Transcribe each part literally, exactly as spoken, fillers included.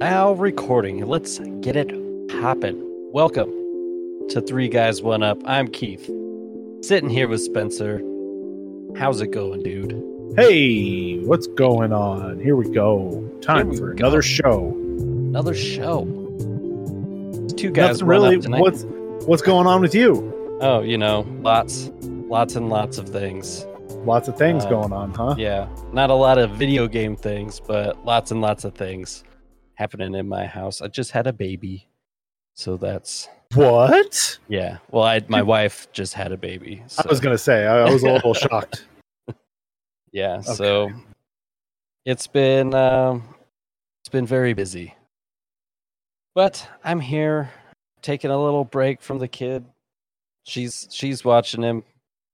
Now recording. Let's get it poppin'. Welcome to Three Guys One Up. I'm Keith, sitting here with Spencer. How's it going, dude? Hey, what's going on? Here we go. Time we for go. another show. Another show. It's two guys. Nothing really. Up tonight. What's what's going on with you? Oh, you know, lots, lots and lots of things. Lots of things Uh, going on, huh? Yeah, not a lot of video game things, but lots and lots of things happening in my house. I just had a baby, so that's What? yeah. Well, I my wife just had a baby. So. I was gonna say I, I was a little shocked. Yeah, Okay. so it's been um, it's been very busy, but I'm here taking a little break from the kid. She's she's watching him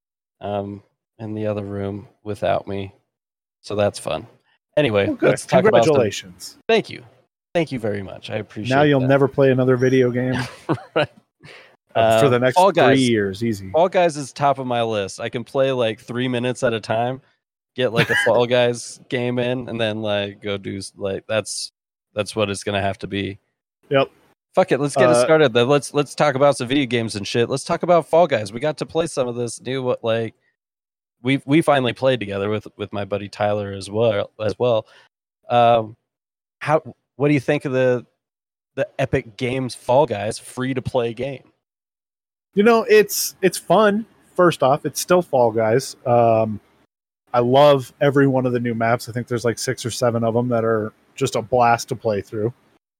um, in the other room without me, so that's fun. Anyway, Well, good. let's talk about some, Congratulations. thank you, thank you very much. I appreciate. Now you'll that. never play another video game right. uh, for Uh, the next Fall Guys. three years. Easy. Fall Guys is top of my list. I can play like three minutes at a time, get like a Fall Guys game in, and then like go do s- like that's that's what it's gonna have to be. Yep. Fuck it, let's get it Uh, started. Then let's let's talk about some video games and shit. Let's talk about Fall Guys. We got to play some of this new what like we we finally played together with with my buddy Tyler as well as well. Um, how what do you think of the the Epic Games Fall Guys free to play game? You know, it's it's fun. First off, it's still Fall Guys. Um, I love every one of the new maps. I think there's like six or seven of them that are just a blast to play through.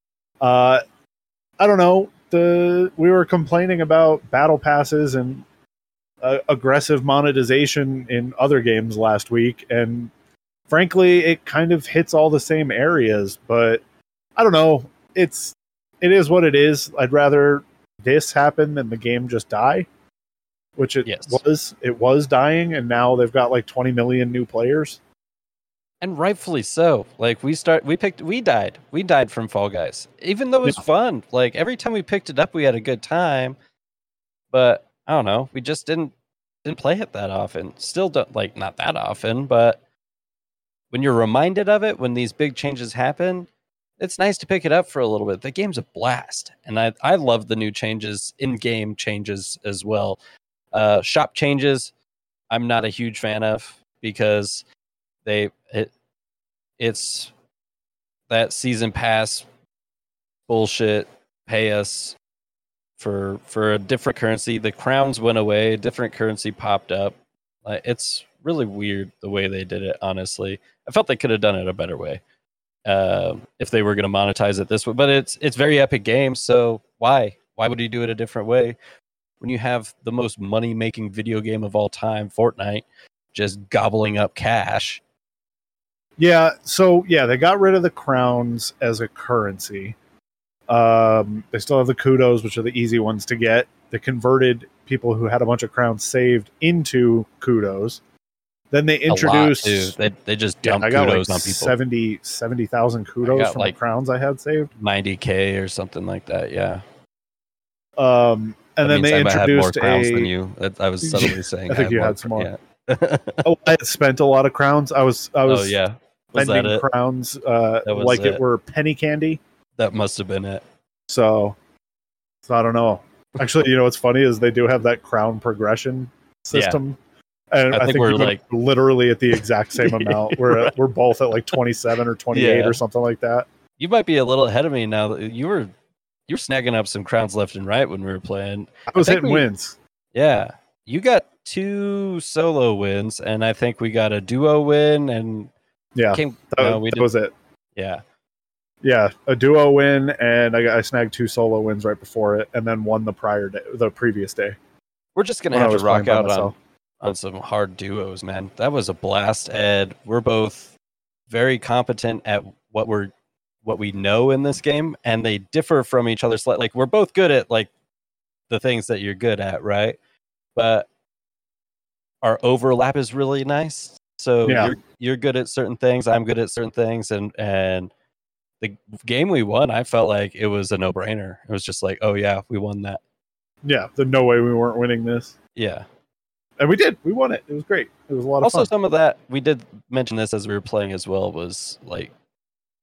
Uh, I don't know. The we were complaining about battle passes and uh, aggressive monetization in other games last week, and frankly, it kind of hits all the same areas. But I don't know. It's it is what it is. I'd rather this happen than the game just die, which it Yes. was. It was dying, and now they've got like twenty million new players. And rightfully so. Like we start, we picked, we died, we died from Fall Guys. Even though it was Yeah. fun, like every time we picked it up, we had a good time. But I don't know, we just didn't didn't play it that often. Still don't like not that often, but when you're reminded of it, when these big changes happen, it's nice to pick it up for a little bit. The game's a blast, and I I love the new changes, in-game changes as well. Uh, shop changes, I'm not a huge fan of because they it it's that season pass bullshit. Pay us for for a different currency. The crowns went away, a different currency popped up. Like, it's really weird the way they did it. Honestly, I felt they could have done it a better way uh, if they were going to monetize it this way. But it's it's very Epic Games, so why why would you do it a different way when you have the most money making video game of all time, Fortnite, just gobbling up cash? Yeah, so yeah, they got rid of the crowns as a currency. Um, they still have the kudos, which are the easy ones to get. They converted people who had a bunch of crowns saved into kudos. Then they introduced. A lot, too. They they just Yeah, dump I got kudos like on people. seventy seventy thousand I kudos got, from like, the crowns I had saved. ninety K or something like that. Yeah. Um, and That then means they I had more introduced crowns a. than you. That- I was subtly saying. I think have you more had some more. Yeah. Oh, I had spent a lot of crowns. I was I was oh yeah. Was that spending it? crowns uh, That was like it. it. were penny candy. That must have been it. So, so I don't know. Actually, you know what's funny is they do have that crown progression system, and I I, think think, we're, we went like- literally at the exact same amount. We're at, we're both at like twenty-seven or twenty-eight Yeah. or something like that. You might be a little ahead of me now. You were you were snagging up some crowns left and right when we were playing. I was think hitting we- wins. Yeah. You got two solo wins, and I think we got a duo win, and Yeah, came. that, no, we that did. was it. Yeah. Yeah, a duo win, and I, got, I snagged two solo wins right before it, and then won the prior day, the previous day. We're just gonna when I have was to rock playing by out on, myself. on some hard duos, man. That was a blast, Ed. We're both very competent at what we're what we know in this game, and they differ from each other slightly. Like we're both good at like the things that you're good at, right? But our overlap is really nice. So Yeah. you're you're good at certain things, I'm good at certain things, and and the game we won, I felt like it was a no brainer. It was just like, oh yeah, we won that. Yeah, there's no way we weren't winning this. Yeah. And we did. We won it. It was great. It was a lot of Also, fun. some of that we did mention this as we were playing as well was like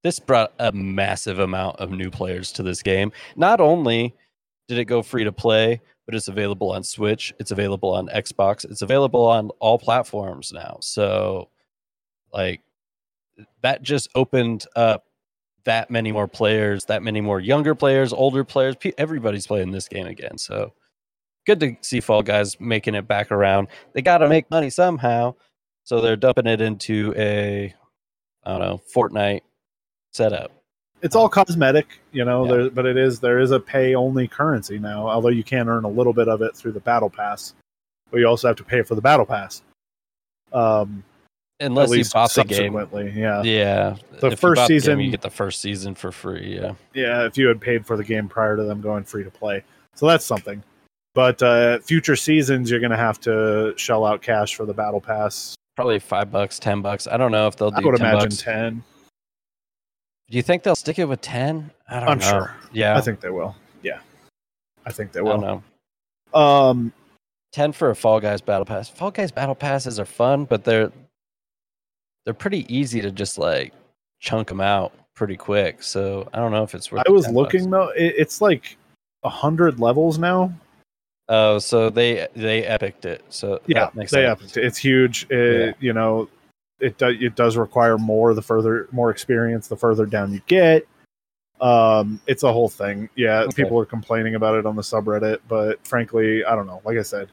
this brought a massive amount of new players to this game. Not only did it go free to play, but it's available on Switch, it's available on Xbox, it's available on all platforms now. So, like, that just opened up that many more players, that many more younger players, older players. Everybody's playing this game again. So, good to see Fall Guys making it back around. They got to make money somehow, so they're dumping it into a, I don't know, Fortnite setup. It's all cosmetic, you know, Yeah. there, but it is there is a pay only currency now, although you can earn a little bit of it through the battle pass, but you also have to pay for the battle pass. Um, Unless at you least bought the game. subsequently, yeah, Yeah. The If you first bought game, season- you get the first season for free. Yeah. yeah. If you had paid for the game prior to them going free to play, so that's something. But uh, future seasons, you're going to have to shell out cash for the battle pass. Probably five bucks, ten bucks. I don't know if they'll do I would ten imagine bucks. ten. Do you think they'll stick it with ten? I don't I'm know. sure. Yeah. I think they will. Yeah, I think they I don't will. know. Um, ten for a Fall Guys Battle Pass. Fall Guys Battle Passes are fun, but they're they're pretty easy to just like chunk them out pretty quick. So I don't know if it's worth. I the was ten looking bucks. though; it, it's like a hundred levels now. Oh, so they they epicked it. So Yeah, that makes they sense. have, it's huge. It, Yeah. You know, it does it does require more the further more experience the further down you get. Um, it's a whole thing. Yeah, Okay. people are complaining about it on the subreddit, but frankly, I don't know. Like I said,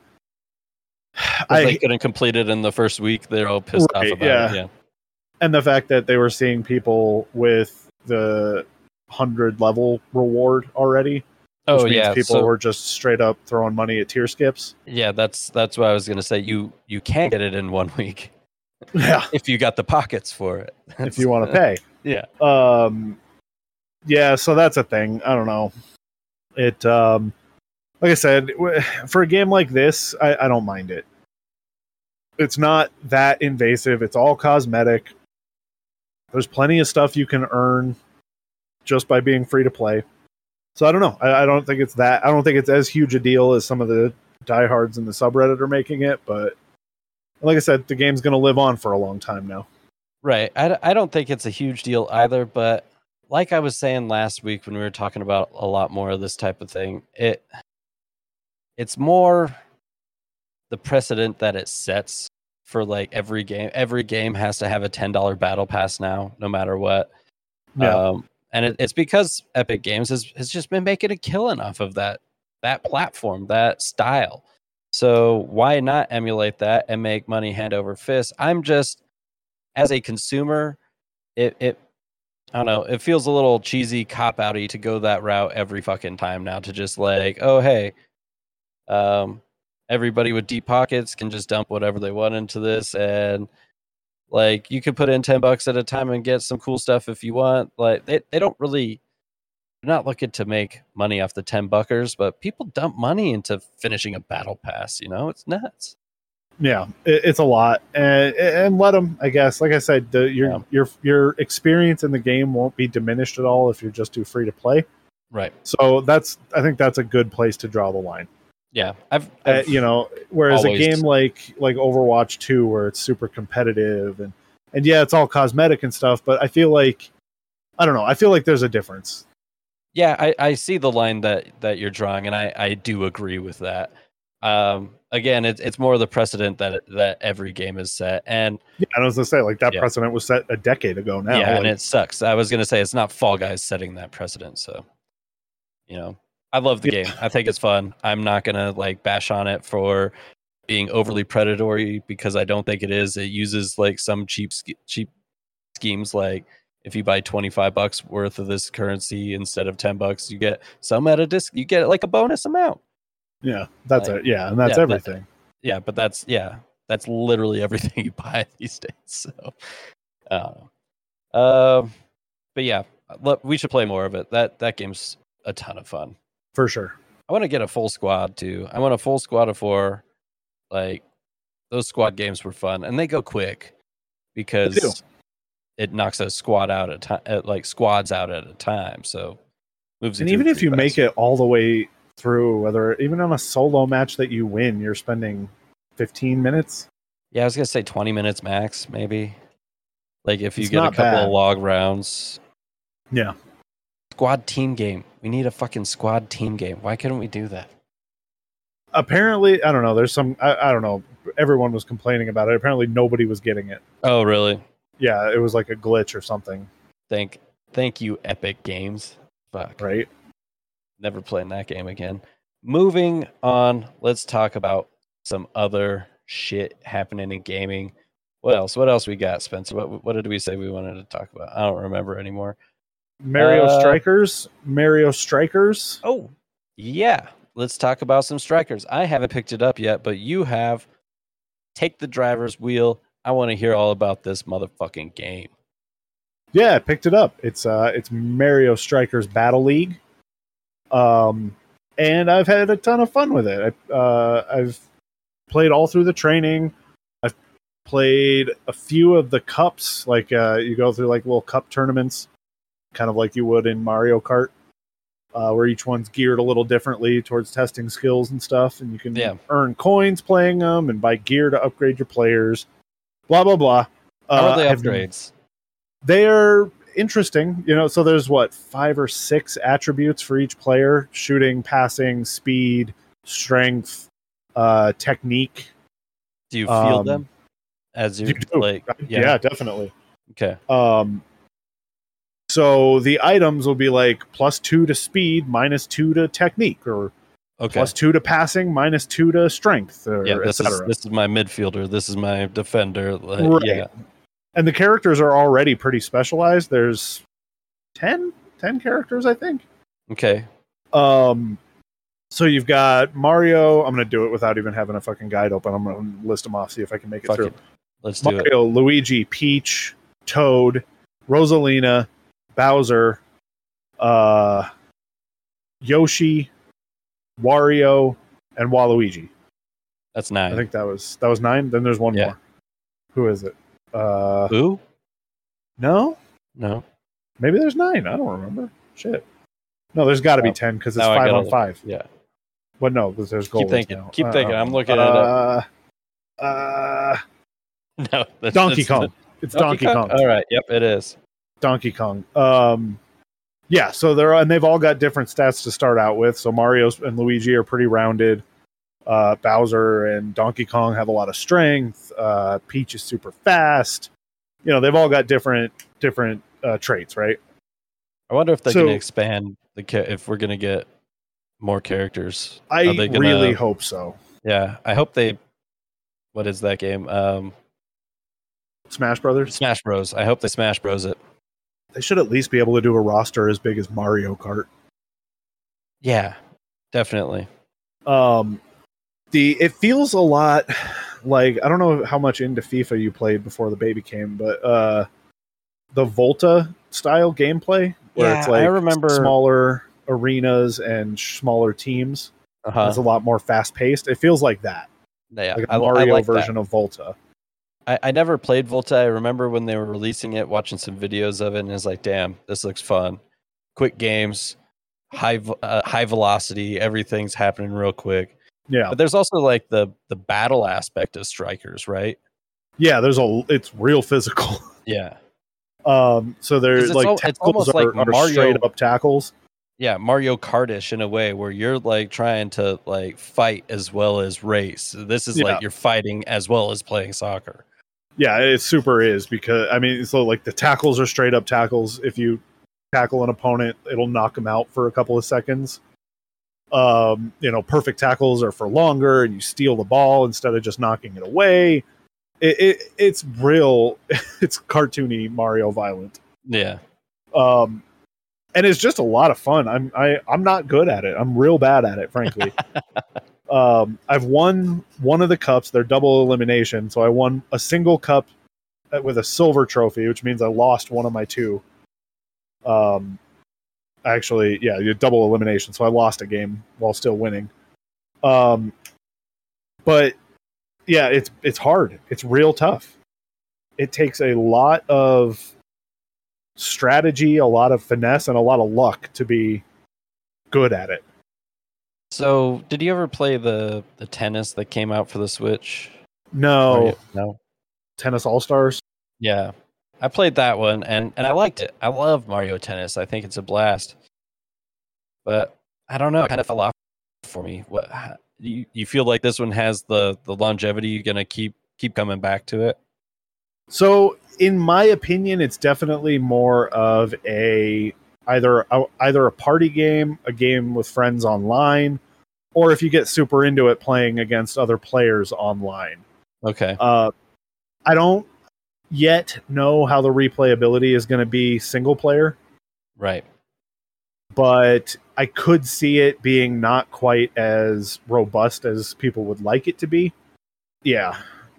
'Cause I they couldn't complete it in the first week. They're all pissed Right, off about yeah. it. Yeah. and the fact that they were seeing people with the hundred level reward already. Which Oh means yeah. people So, were just straight up throwing money at tier skips. yeah, that's that's what I was gonna say. You you can get it in one week Yeah, if you got the pockets for it. if you want to pay. Yeah. Um, yeah, so that's a thing. I don't know. It, um, like I said, w- for a game like this, I, I don't mind it. It's not that invasive. It's all cosmetic. There's plenty of stuff you can earn just by being free to play. So I don't know. I, I don't think it's that. I don't think it's as huge a deal as some of the diehards in the subreddit are making it. But like I said, the game's going to live on for a long time now. Right. I, d- I don't think it's a huge deal either, but like I was saying last week when we were talking about a lot more of this type of thing, it it's more the precedent that it sets for like every game. Every game has to have a ten dollar battle pass now, no matter what. Yeah. Um, and it, it's because Epic Games has, has just been making a killing off of that that platform, that style. So why not emulate that and make money hand over fist? I'm just, as a consumer, it it I don't know, it feels a little cheesy, cop outy to go that route every fucking time now, to just like, oh hey, um, everybody with deep pockets can just dump whatever they want into this, and like you could put in ten bucks at a time and get some cool stuff if you want. Like they, they don't really, they're not looking to make money off the ten buckers, but people dump money into finishing a battle pass, you know, it's nuts. Yeah, it, it's a lot, and and let them. I guess, like I said, the, your Yeah. your your experience in the game won't be diminished at all if you're just too free to play. Right. So that's, I think that's a good place to draw the line. Yeah. I've, Uh, I've you know, whereas always- a game like like Overwatch two, where it's super competitive and and yeah, it's all cosmetic and stuff, but I feel like, I don't know, I feel like there's a difference. Yeah, I, I see the line that, that you're drawing, and I, I do agree with that. Um, again, it's it's more the precedent that that every game is set, and Yeah, and I was gonna say, like, that Yeah. precedent was set a decade ago now. yeah, and like- it sucks. I was gonna say it's not Fall Guys setting that precedent, so you know, I love the Yeah. game. I think it's fun. I'm not gonna like bash on it for being overly predatory, because I don't think it is. It uses like some cheap sch- cheap schemes, like if you buy twenty-five bucks worth of this currency instead of ten bucks, you get some at a disc. You get like a bonus amount. yeah, that's like- it. Yeah, and that's yeah, that- everything. Yeah, but that's yeah, that's literally everything you buy these days. So, uh, um, but yeah, look, we should play more of it. That that game's a ton of fun. For sure. I want to get a full squad too. I want a full squad of four. Like those squad games were fun, and they go quick do. because it knocks a squad out at time, like squads out at a time. So moves. And it even through if you pretty make fast. it all the way through, whether even on a solo match that you win, you're spending fifteen minutes. yeah, I was gonna say twenty minutes max, maybe. Like if you It's get a not couple bad. of log rounds, Yeah. Squad team game. We need a fucking squad team game. Why couldn't we do that? Apparently, I don't know. There's some, I, I don't know. Everyone was complaining about it. Apparently, nobody was getting it. Oh, really? Yeah, it was like a glitch or something. Thank, thank you, Epic Games. Fuck. Right? Never playing that game again. Moving on, let's talk about some other shit happening in gaming. What else? What else we got, Spencer? What what did we say we wanted to talk about? I don't remember anymore. Mario Uh, Strikers. Mario Strikers. Oh, yeah. Let's talk about some Strikers. I haven't picked it up yet, but you have. Take the driver's wheel. I want to hear all about this motherfucking game. Yeah, I picked it up. It's uh, it's Mario Strikers Battle League. Um, and I've had a ton of fun with it. I, uh, I've played all through the training. I've played a few of the cups. Like uh, you go through like little cup tournaments, kind of like you would in Mario Kart, uh, where each one's geared a little differently towards testing skills and stuff. And you can Yeah. earn coins playing them and buy gear to upgrade your players. Blah blah blah. How are the Uh, I've- upgrades? They're interesting, you know. So there's what five or six attributes for each player: shooting, passing, speed, strength, uh, technique. Do you feel um, them as you, You do. like? Yeah. Yeah. definitely. Okay. Um, so the items will be like plus two to speed, minus two to technique, or Okay. plus two to passing, minus two to strength, or yeah. et This is cetera. this is my midfielder. This is my defender. Like, Right. Yeah. And the characters are already pretty specialized. There's ten, ten characters, I think. Okay. Um, so you've got Mario. I'm going to do it without even having a fucking guide open. I'm going to list them off, see if I can make it Fuck through. it. Let's do it. Mario, Luigi, Peach, Toad, Rosalina, Bowser, uh, Yoshi, Wario, and Waluigi. That's nine. I think that was that was nine. Then there's one Yeah. more. Who is it? Uh, Who? no, No. maybe there's nine. I don't remember. Shit. No, there's got to be Oh, ten because it's now I five gotta on look. five. Yeah. But no, because there's gold. Keep thinking. now. Keep Uh, thinking. I'm looking it up. Uh, uh, No. That's, Donkey that's- Kong. It's Donkey, Kong. All right. Yep. It is. Donkey Kong. Um, yeah. So they're and they've all got different stats to start out with. So Mario and Luigi are pretty rounded. Uh, Bowser and Donkey Kong have a lot of strength. Uh, Peach is super fast. You know, they've all got different different uh, traits, right? I wonder if they're So- going to expand the ca- if we're going to get more characters. I Are they gonna- really hope so. Yeah. I hope they. What is that game? Um, Smash Brothers. Smash Bros. I hope they Smash Bros. It. They should at least be able to do a roster as big as Mario Kart. Yeah. Definitely. Um, the it feels a lot like I don't know how much into FIFA you played before the baby came, but uh, the Volta style gameplay where Yeah, it's like I remember- smaller arenas and smaller teams. Uh-huh. It's a lot more fast paced. It feels like that, Yeah. like a I, I Mario like that. version of Volta. I, I never played Volta. I remember when they were releasing it, watching some videos of it, and it's like, damn, this looks fun. Quick games, high vo- uh, high velocity, everything's happening real quick. Yeah, But there's also like the the battle aspect of Strikers, right? yeah. There's a it's real physical. Yeah, Um, so 'Cause there's it's like al- it's tackles almost are, like are Mario- straight up tackles. yeah, Mario Kartish in a way where you're like trying to like fight as well as race. This is Yeah. like you're fighting as well as playing soccer. Yeah, it super is because I mean, so like the tackles are straight up tackles. If you tackle an opponent, it'll knock them out for a couple of seconds. Um, you know, perfect tackles are for longer, and you steal the ball instead of just knocking it away. It, it it's real. It's cartoony Mario violent. Yeah, Um, and it's just a lot of fun. I'm I I'm not good at it. I'm real bad at it, frankly. um, I've won one of the cups. They're double elimination, so I won a single cup with a silver trophy, which means I lost one of my two. Um, actually, yeah, you double elimination, so I lost a game while still winning. Um, but yeah, it's it's hard. It's real tough. It takes a lot of strategy, a lot of finesse, and a lot of luck to be good at it. So, did you ever play the the tennis that came out for the Switch? No, No. Tennis All Stars. Yeah. I played that one, and, and I liked it. I love Mario Tennis. I think it's a blast. But I don't know. It kind of fell off for me. What you, you feel like this one has the, the longevity? You're going to keep keep coming back to it? So, in my opinion, it's definitely more of a either a, either a party game, a game with friends online, or if you get super into it, playing against other players online. Okay. Uh, I don't yet know how the replayability is going to be single player. Right. But I could see it being not quite as robust as people would like it to be. Yeah.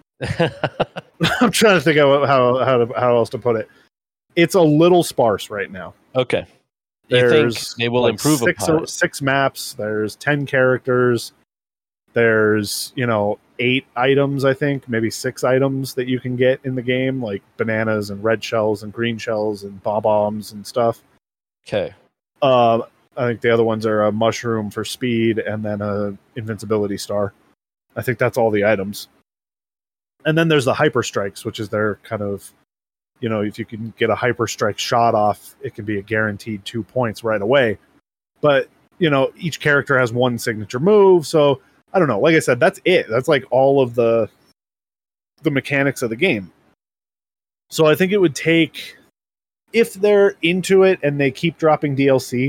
I'm trying to think of how how to, how else to put it. It's a little sparse right now. Okay. You There's think they will like improve six upon or, it? six maps. There's ten characters. There's, you know, eight items, I think, maybe six items that you can get in the game, like bananas and red shells and green shells and bomb-bombs and stuff. Okay. Uh, I think the other ones are a mushroom for speed and then a invincibility star. I think that's all the items. And then there's the hyper strikes, which is their kind of, you know, if you can get a hyper strike shot off, it can be a guaranteed two points right away. But, you know, each character has one signature move, so I don't know. Like I said, that's it. That's like all of the the mechanics of the game. So I think it would take, if they're into it and they keep dropping D L C,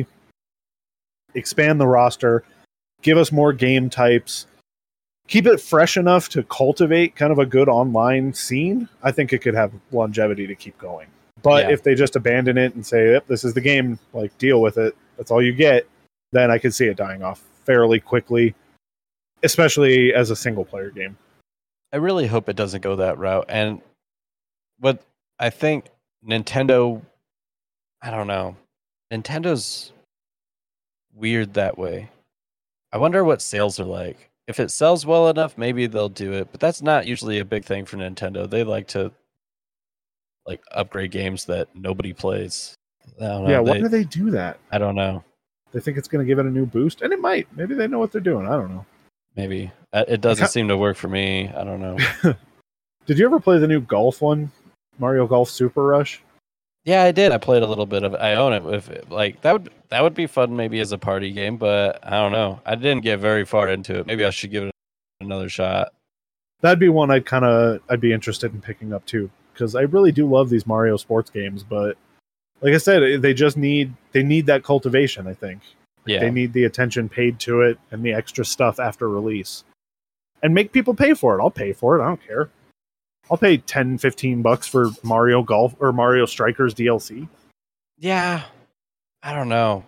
expand the roster, give us more game types, keep it fresh enough to cultivate kind of a good online scene, I think it could have longevity to keep going. But Yeah. if they just abandon it and say, yep, this is the game, like, deal with it, that's all you get, then I could see it dying off fairly quickly, especially as a single-player game. I really hope it doesn't go that route. And what I think Nintendo, I don't know, Nintendo's weird that way. I wonder what sales are like. If it sells well enough, maybe they'll do it. But that's not usually a big thing for Nintendo. They like to like upgrade games that nobody plays. I don't know, Yeah, why they- do they do that? I don't know. They think it's going to give it a new boost, and it might. Maybe they know what they're doing. I don't know. Maybe Uh, it doesn't ca- seem to work for me. I don't know. Did you ever play the new golf one, Mario Golf Super Rush? Yeah, I did. I played a little bit of it. I own it. With like that would that would be fun maybe as a party game, but I don't know. I didn't get very far into it. Maybe I should give it another shot. That'd be one I'd kind of I'd be interested in picking up too, because I really do love these Mario sports games. But like I said, they just need they need that cultivation. I think Yeah, they need the attention paid to it and the extra stuff after release, and make people pay for it. I'll pay for it. I don't care. I'll pay ten, fifteen bucks for Mario Golf or Mario Strikers D L C. yeah. I don't know.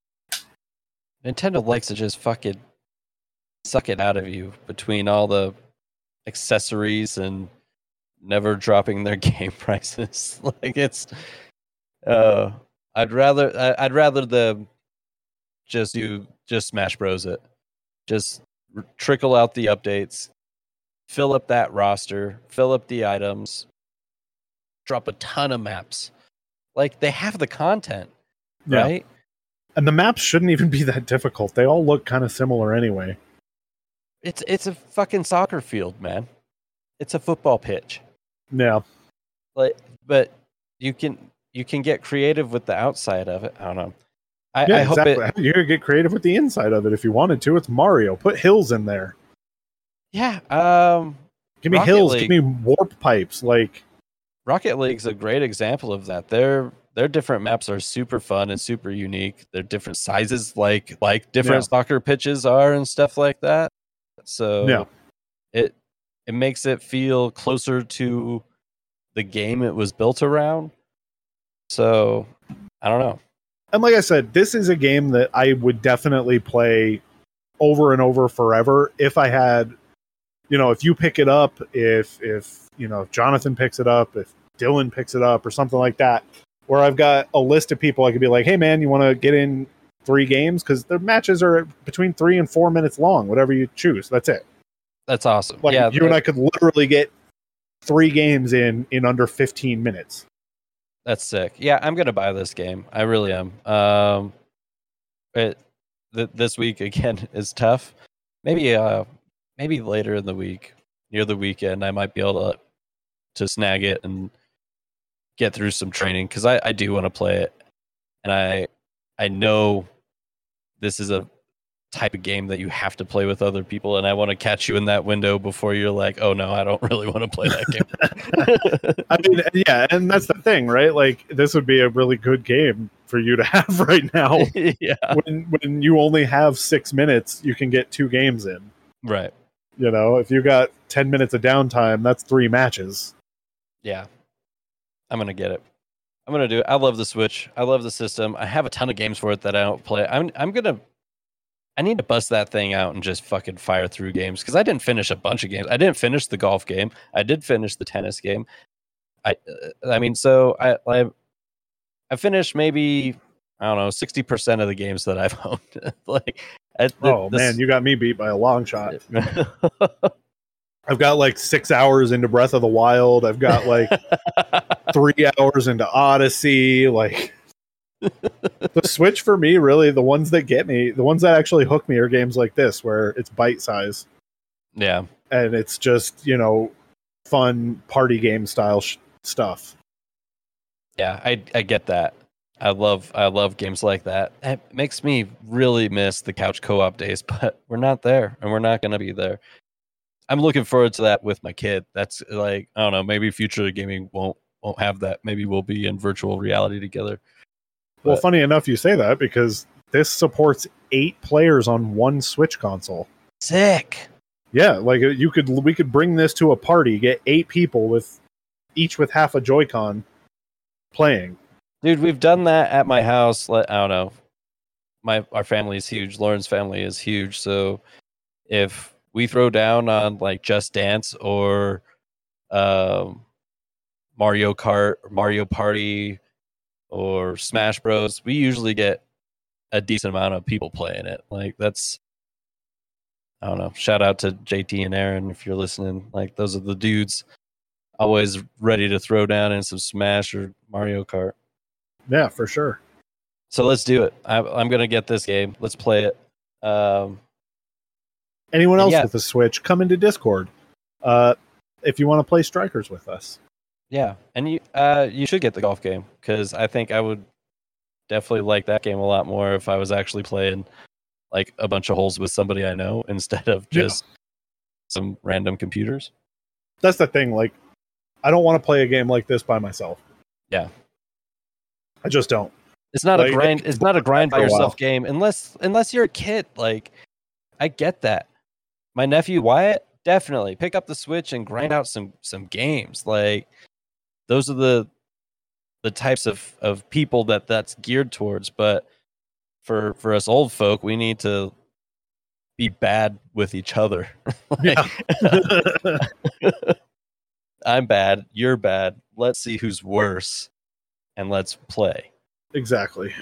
Nintendo likes to just fucking suck it out of you between all the accessories and never dropping their game prices. Like it's, uh, I'd rather I- I'd rather the just you just Smash Bros it, just r- trickle out the updates, fill up that roster, fill up the items, drop a ton of maps. Like they have the content, Yeah. right? And the maps shouldn't even be that difficult. They all look kind of similar anyway. It's it's a fucking soccer field, man. It's a football pitch. Yeah. Like, but you can you can get creative with the outside of it. I don't know. I, Yeah, I hope exactly. it. You could get creative with the inside of it if you wanted to. It's Mario. Put hills in there. Yeah. Um. Give me Rocket hills. League. Give me warp pipes. Like, Rocket League's a great example of that. Their their different maps are super fun and super unique. They're different sizes, like like different Yeah. soccer pitches are and stuff like that. So Yeah. it it makes it feel closer to the game it was built around. So I don't know. and like I said, this is a game that I would definitely play over and over forever if I had, you know, if you pick it up, if if you know, if Jonathan picks it up, if Dylan picks it up, or something like that, where I've got a list of people I could be like, hey man, you want to get in three games? Because their matches are between three and four minutes long, whatever you choose. That's it. That's awesome. Like yeah, you and I could literally get three games in in under fifteen minutes. That's sick. Yeah, I'm gonna buy this game. I really am. Um, it th- this week again is tough. Maybe uh, maybe later in the week, near the weekend, I might be able to to snag it and get through some training because I, I do want to play it, and I I know this is a type of game that you have to play with other people, and I want to catch you in that window before you're like, oh no, I don't really want to play that game. I mean, yeah, and that's the thing, right? Like, this would be a really good game for you to have right now. Yeah. When when you only have six minutes, you can get two games in. Right. You know, if you got ten minutes of downtime, that's three matches. Yeah. I'm gonna get it. I'm gonna do it. I love the Switch. I love the system. I have a ton of games for it that I don't play. I'm I'm gonna I need to bust that thing out and just fucking fire through games because I didn't finish a bunch of games. I didn't finish the golf game. I did finish the tennis game. I, uh, I mean, so I, I, I finished maybe I don't know sixty percent of the games that I've owned. Like, I, the, oh this, man, you got me beat by a long shot. I've got like six hours into Breath of the Wild. I've got like three hours into Odyssey. Like. The Switch for me, really, the ones that get me, the ones that actually hook me are games like this, where it's bite size. Yeah. And it's just, you know, fun party game style sh- stuff. Yeah, I I get that. I love I love games like that. It makes me really miss the couch co-op days, but we're not there, and we're not going to be there. I'm looking forward to that with my kid. That's like, I don't know, maybe future gaming won't won't have that. Maybe we'll be in virtual reality together. Well, But, funny enough you say that because this supports eight players on one Switch console. sick. Yeah, like you could, we could bring this to a party, get eight people with each with half a Joy-Con playing. Dude, we've done that at my house. I don't know. My our family is huge. Lauren's family is huge. So if we throw down on like Just Dance or um, Mario Kart, or Mario Party, or Smash Bros, we usually get a decent amount of people playing it. Like, that's, I don't know. Shout out to J T and Aaron if you're listening. Like, those are the dudes always ready to throw down in some Smash or Mario Kart. Yeah, for sure. So let's do it. I, I'm gonna get this game. Let's play it. Um, Anyone else yeah. with a Switch, come into Discord. Uh, if you want to play Strikers with us. Yeah, and you uh, you should get the golf game because I think I would definitely like that game a lot more if I was actually playing like a bunch of holes with somebody I know instead of just yeah. some random computers. That's the thing. Like, I don't want to play a game like this by myself. Yeah, I just don't. It's not like, a grind. It's not a grind by yourself while. game unless unless you're a kid. Like, I get that. My nephew Wyatt definitely pick up the Switch and grind out some some games. Like, those are the the types of, of people that that's geared towards. But for for us old folk, we need to be bad with each other. Like, yeah. I'm bad. You're bad. Let's see who's worse, and let's play. Exactly.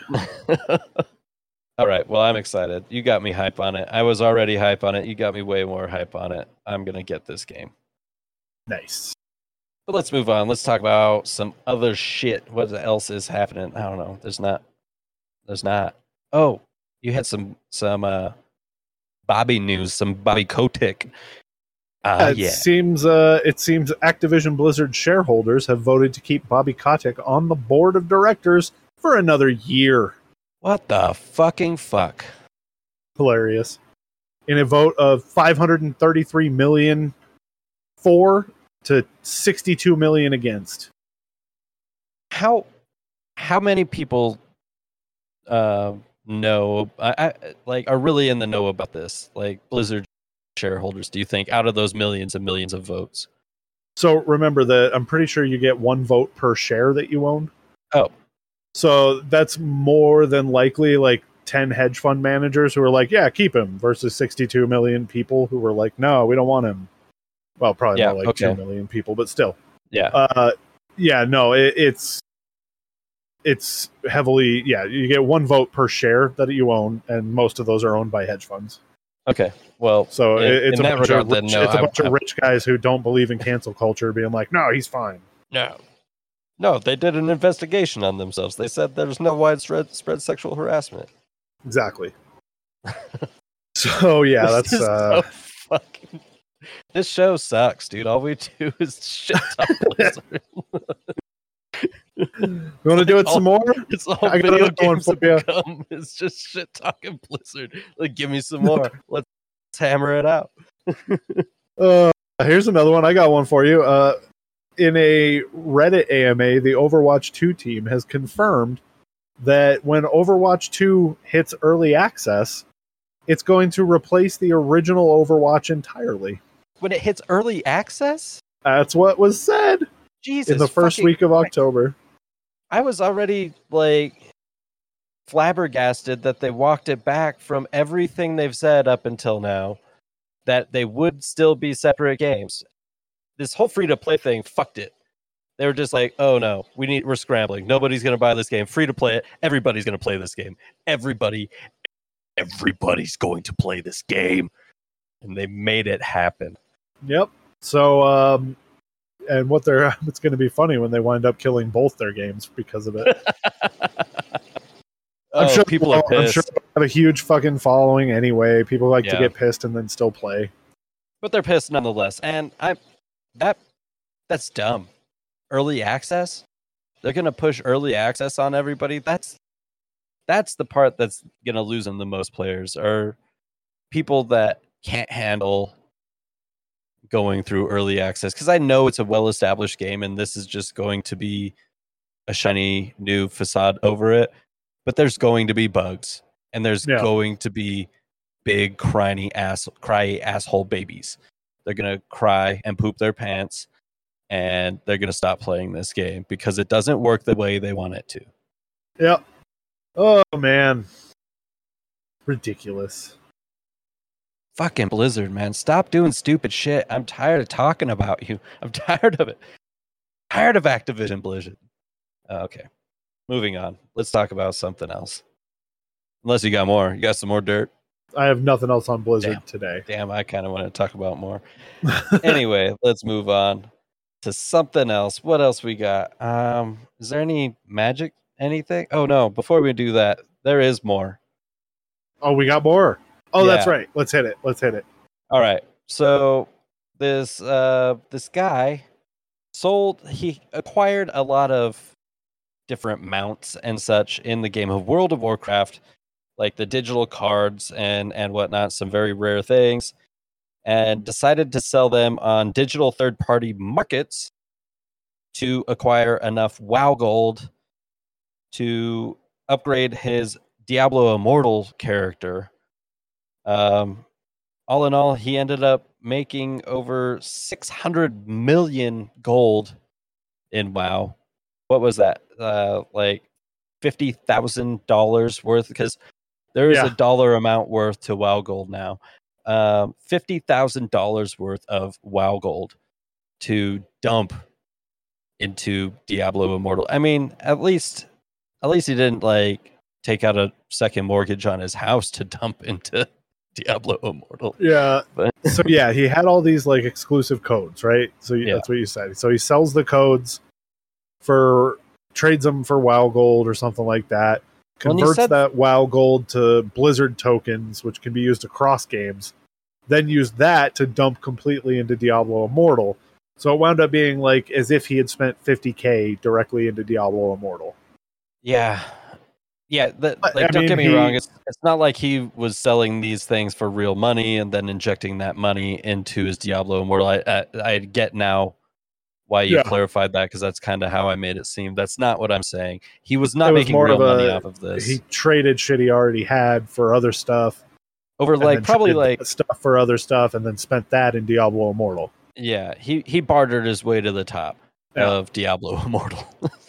All right. Well, I'm excited. You got me hype on it. I was already hype on it. You got me way more hype on it. I'm gonna get this game. Nice. But let's move on. Let's talk about some other shit. What else is happening? I don't know. There's not. There's not. Oh, you had some some uh, Bobby news. Some Bobby Kotick. Uh, it yeah. seems. Uh, it seems Activision Blizzard shareholders have voted to keep Bobby Kotick on the board of directors for another year. What the fucking fuck? Hilarious. In a vote of five hundred thirty-three million for to sixty-two million against. How how many people uh, know? I, I like are really in the know about this? Like Blizzard shareholders, do you think out of those millions and millions of votes? So remember that I'm pretty sure you get one vote per share that you own. Oh, so that's more than likely like ten hedge fund managers who are like, yeah, keep him, versus sixty-two million people who were like, no, we don't want him. Well, probably yeah, more like okay. two million people, but still. Yeah. Uh, yeah, no, it, it's it's heavily, yeah, you get one vote per share that you own, and most of those are owned by hedge funds. Okay, well, so in, it, it's, in a that bunch regard, of then rich, no, it's a I, bunch I, of rich guys who don't believe in cancel culture being like, no, he's fine. No. No, they did an investigation on themselves. They said there's no widespread spread sexual harassment. Exactly. So, yeah, This that's... is Uh, so fucking... This show sucks, dude. All we do is shit talk Blizzard. You want to do it all, some more? It's all I got video another one games for have you. become. It's just shit talking Blizzard. Like, give me some more. Let's hammer it out. Uh, here's another one. I got one for you. Uh, in a Reddit A M A, the Overwatch two team has confirmed that when Overwatch two hits early access, it's going to replace the original Overwatch entirely. When it hits early access? That's what was said Jesus. in the first fucking week of Christ. October. I was already, like, flabbergasted that they walked it back from everything they've said up until now, that they would still be separate games. This whole free-to-play thing fucked it. They were just like, oh no, we need, we're scrambling. Nobody's going to buy this game. Free to play it. Everybody's going to play this game. Everybody, everybody's going to play this game. And they made it happen. Yep. So, um, and what they're, it's going to be funny when they wind up killing both their games because of it. I'm oh, sure people are I'm pissed. sure they have a huge fucking following anyway. People like Yeah. to get pissed and then still play. But they're pissed nonetheless. And I, that, that's dumb. Early access? They're going to push early access on everybody? That's that's the part that's going to lose them the most players, are people that can't handle going through early access. Because I know it's a well-established game, and this is just going to be a shiny new facade over it. But there's going to be bugs, and there's Yeah. going to be big, crying ass, cry asshole babies. They're going to cry and poop their pants. And they're going to stop playing this game because it doesn't work the way they want it to. Yep. Oh, man. Ridiculous. Fucking Blizzard, man. Stop doing stupid shit. I'm tired of talking about you. I'm tired of it. Tired of Activision Blizzard. Uh, okay. Moving on. Let's talk about something else. Unless you got more. You got some more dirt? I have nothing else on Blizzard Damn. today. Damn, I kind of want to talk about more. Anyway, let's move on to something else. What else we got? Um, is there any magic? Anything? Oh no! Before we do that, there is more. Oh, we got more. Oh, Yeah. that's right. Let's hit it. Let's hit it. All right. So this uh this guy sold. He acquired a lot of different mounts and such in the game of World of Warcraft, like the digital cards and and whatnot. Some very rare things. And decided to sell them on digital third-party markets to acquire enough WoW gold to upgrade his Diablo Immortal character. Um, all in all, he ended up making over six hundred million gold in WoW. What was that? Uh, like fifty thousand dollars worth? Because there is Yeah. a dollar amount worth to WoW gold now. Um, fifty thousand dollars worth of WoW gold to dump into Diablo Immortal. I mean, at least, at least he didn't like take out a second mortgage on his house to dump into Diablo Immortal. Yeah. But So yeah, he had all these like exclusive codes, right? So you- Yeah. that's what you said. So he sells the codes for, trades them for WoW gold or something like that. Well, and he Converts said- that WoW gold to Blizzard tokens, which can be used across games. Then use that to dump completely into Diablo Immortal. So it wound up being like as if he had spent fifty K directly into Diablo Immortal. yeah, yeah. That, But, like, I don't mean, get me he- wrong. It's it's not like he was selling these things for real money and then injecting that money into his Diablo Immortal. I I, I get now why you Yeah. clarified that, because that's kind of how I made it seem. That's not what I'm saying. He was not It was making more real of a- money off of this. He traded shit he already had for other stuff. Over and like then probably traded like that stuff for other stuff, and then spent that in Diablo Immortal. yeah, he he bartered his way to the top Yeah. of Diablo Immortal.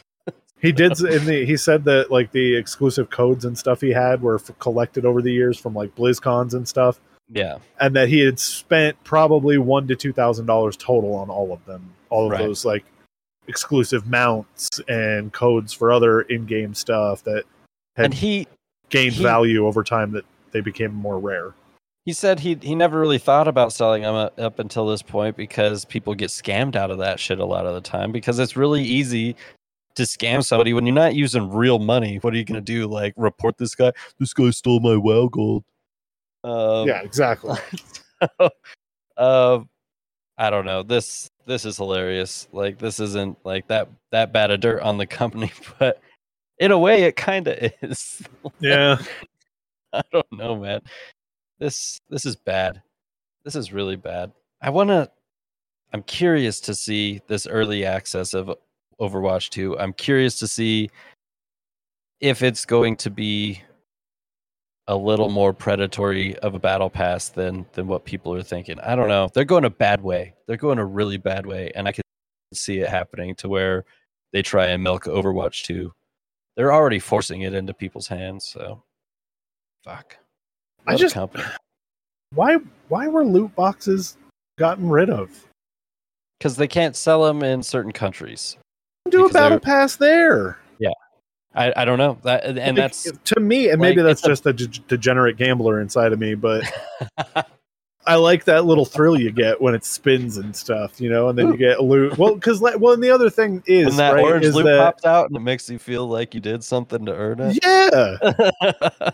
He did in the. He said that like the exclusive codes and stuff he had were f- collected over the years from like BlizzCons and stuff, Yeah, and that he had spent probably one to two thousand dollars total on all of them, all of Right. those like exclusive mounts and codes for other in-game stuff that had and he gained he- value over time that they became more rare. he said he he never really thought about selling them up, up until this point, because people get scammed out of that shit a lot of the time, because it's really easy to scam somebody when you're not using real money. What are you going to do? Like, report this guy? This guy stole my WoW gold. Um, yeah, exactly. so, uh, I don't know. This this is hilarious. Like this isn't like that that bad of dirt on the company, but in a way it kind of is. Yeah. I don't know, man. This this is bad. This is really bad. I want to I'm curious to see this early access of Overwatch two. I'm curious to see if it's going to be a little more predatory of a battle pass than than what people are thinking. I don't know. They're going a bad way. They're going a really bad way, and I can see it happening to where they try and milk Overwatch two. They're already forcing it into people's hands, so fuck. What I just company. Why why were loot boxes gotten rid of? Because they can't sell them in certain countries. Do a battle pass there. Yeah. I, I don't know that, and that's to me, and maybe like, that's just a, a degenerate gambler inside of me, but I like that little thrill you get when it spins and stuff, you know, and then you get loot. Well, because well, and the other thing is when that right, orange is loot that, pops out and it makes you feel like you did something to earn it. Yeah,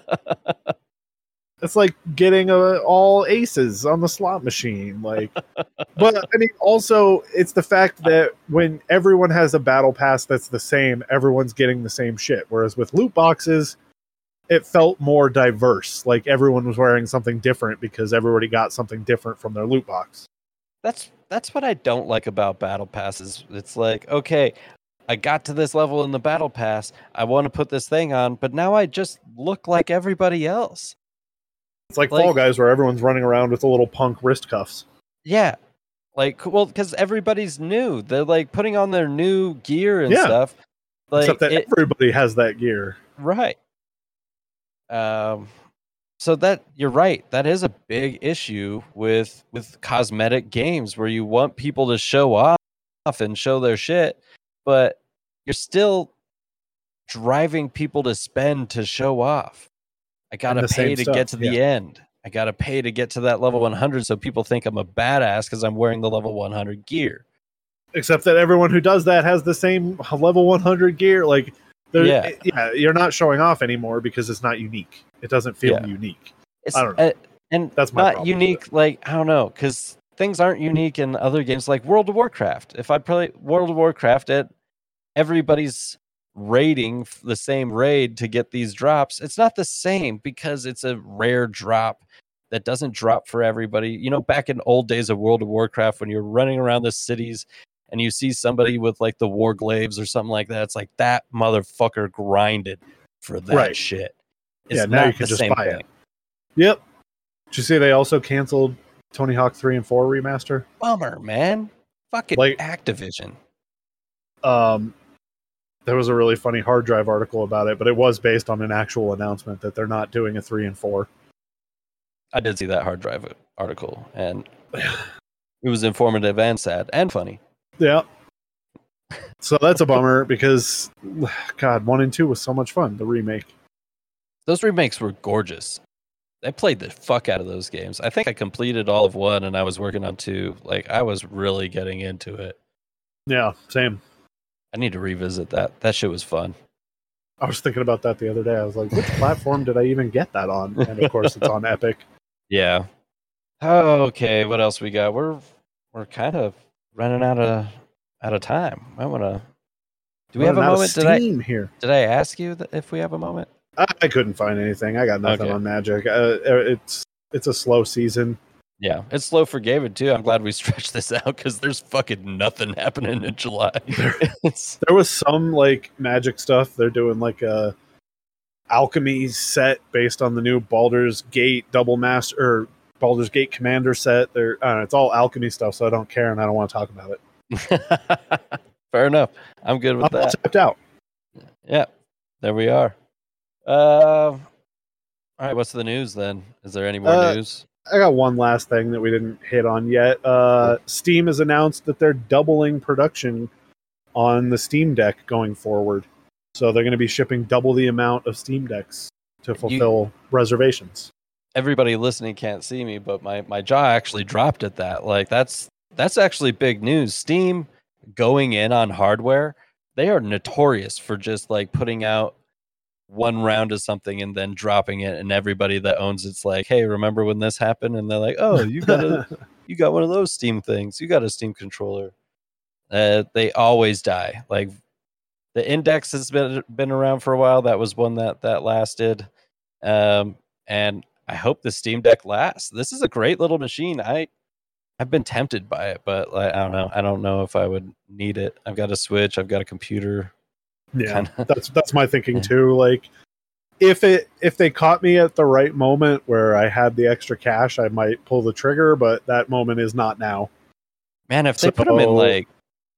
it's like getting a, all aces on the slot machine, like. But I mean, also, it's the fact that when everyone has a battle pass that's the same, everyone's getting the same shit. Whereas with loot boxes, it felt more diverse. Like everyone was wearing something different because everybody got something different from their loot box. That's that's what I don't like about battle passes. It's like, okay, I got to this level in the battle pass. I want to put this thing on, but now I just look like everybody else. It's like, like Fall Guys, where everyone's running around with the little punk wrist cuffs. Yeah. Like, well, because everybody's new. They're like putting on their new gear and yeah. stuff. Like, except that it, everybody has that gear. Right. Um, so that you're right. That is a big issue with with cosmetic games where you want people to show off and show their shit, but you're still driving people to spend to show off. I gotta pay to stuff. get to the yeah. end. I gotta pay to get to that level one hundred so people think I'm a badass because I'm wearing the level one hundred gear. Except that everyone who does that has the same level one hundred gear. Like, yeah, yeah, you're not showing off anymore because it's not unique. It doesn't feel yeah. unique. It's, I don't know. Uh, and that's my not unique. Like, I don't know, because things aren't unique in other games like World of Warcraft. If I play World of Warcraft at everybody's raiding the same raid to get these drops, it's not the same because it's a rare drop that doesn't drop for everybody. You know, back in old days of World of Warcraft, when you're running around the cities and you see somebody with like the war glaives or something like that, it's like that motherfucker grinded for that right. shit. It's yeah, now you can just buy thing. it. Yep. Did you see they also canceled Tony Hawk three and four remaster? Bummer, man. Fucking like, Activision. Um, there was a really funny hard drive article about it, but it was based on an actual announcement that they're not doing a three and four. I did see that hard drive article, and it was informative and sad and funny. Yeah. So that's a bummer because, God, one and two was so much fun, the remake. Those remakes were gorgeous. I played the fuck out of those games. I think I completed all of one, and I was working on two. Like, I was really getting into it. Yeah, same. I need to revisit that. That shit was fun. I was thinking about that the other day. I was like, which platform did I even get that on? And of course, it's on Epic. Yeah. Oh, okay. What else we got? We're we're kind of running out of out of time. I want to. Do we have a moment? Did I here? Did I ask you that if we have a moment? I, I couldn't find anything. I got nothing okay. on Magic. Uh, it's it's a slow season. Yeah, it's slow for Gavid too. I'm glad we stretched this out because there's fucking nothing happening in July. there, there was some like Magic stuff. They're doing like a alchemy set based on the new Baldur's Gate Double Master or Baldur's Gate Commander set. They're I don't know, it's all alchemy stuff, so I don't care and I don't want to talk about it. Fair enough. I'm good with I'm that. Checked out. Yeah, there we are. Uh, all right, what's the news then? Is there any more uh, news? I got one last thing that we didn't hit on yet. Uh, Steam has announced that they're doubling production on the Steam Deck going forward. So they're going to be shipping double the amount of Steam Decks to fulfill you, reservations. Everybody listening can't see me, but my, my jaw actually dropped at that. Like that's that's actually big news. Steam going in on hardware, they are notorious for just like putting out one round of something and then dropping it, and everybody that owns it's like, hey, remember when this happened? And they're like, oh, you gotta you got one of those Steam things. You got a Steam controller. Uh, they always die. Like the Index has been been around for a while. That was one that that lasted. Um, and I hope the Steam Deck lasts. This is a great little machine. I I've been tempted by it, but like, I don't know. I don't know if I would need it. I've got a Switch. I've got a computer. Yeah, Kinda. that's that's my thinking Yeah. too. Like, if it if they caught me at the right moment where I had the extra cash, I might pull the trigger. But that moment is not now. Man, if they put them in So- like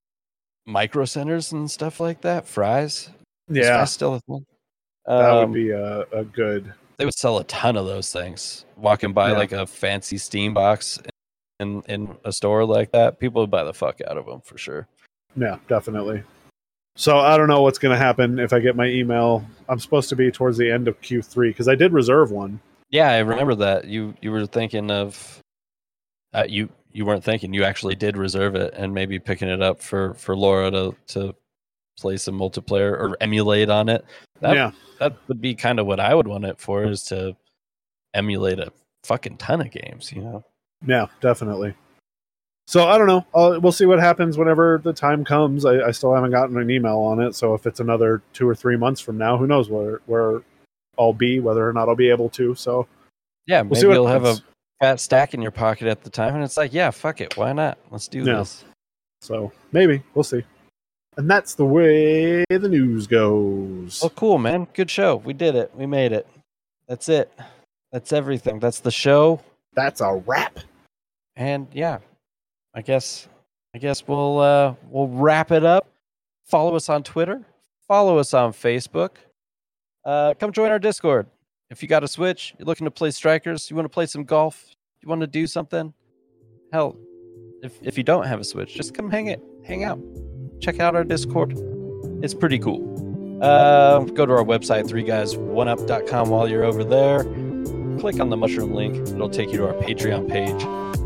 micro centers and stuff like that, fries. Is Yeah, fries still a thing? that Um, would be a, a good. They would sell a ton of those things. Walking by Yeah. like a fancy Steam box in in a store like that, people would buy the fuck out of them for sure. Yeah, definitely. So I don't know what's going to happen if I get my email. I'm supposed to be towards the end of Q three because I did reserve one. Yeah, I remember that. You you were thinking of uh, you you weren't thinking. You actually did reserve it and maybe picking it up for for Laura to to play some multiplayer or emulate on it. That, yeah, that would be kind of what I would want it for, is to emulate a fucking ton of games, you know? yeah, definitely. So I don't know. I'll, we'll see what happens whenever the time comes. I, I still haven't gotten an email on it. So if it's another two or three months from now, who knows where where I'll be, whether or not I'll be able to. So Yeah, we'll maybe see what you'll have a happens. fat stack in your pocket at the time, and it's like, yeah, fuck it. Why not? Let's do Yeah. this. So maybe we'll see. And that's the way the news goes. Well, cool, man. Good show. We did it. We made it. That's it. That's everything. That's the show. That's a wrap. And yeah, I guess I guess we'll uh, we'll wrap it up. Follow us on Twitter. Follow us on Facebook. Uh, come join our Discord. If you got a Switch, you're looking to play Strikers, you want to play some golf, you want to do something. Hell, if if you don't have a Switch, just come hang it, hang out, check out our Discord. It's pretty cool. Uh, go to our website, three guys one up dot com while you're over there. Click on the mushroom link. It'll take you to our Patreon page.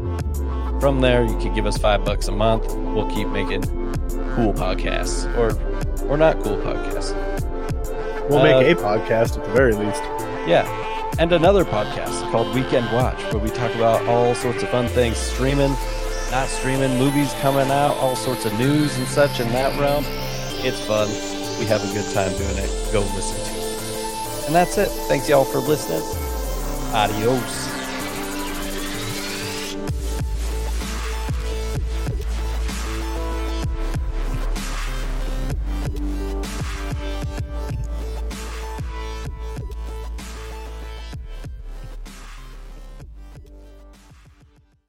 From there, you can give us five bucks a month. We'll keep making cool podcasts, or or not cool podcasts. We'll Uh, make a podcast at the very least. Yeah, and another podcast called Weekend Watch, where we talk about all sorts of fun things, streaming, not streaming, movies coming out, all sorts of news and such in that realm. It's fun. We have a good time doing it. Go listen to it. And that's it. Thanks y'all for listening. Adios.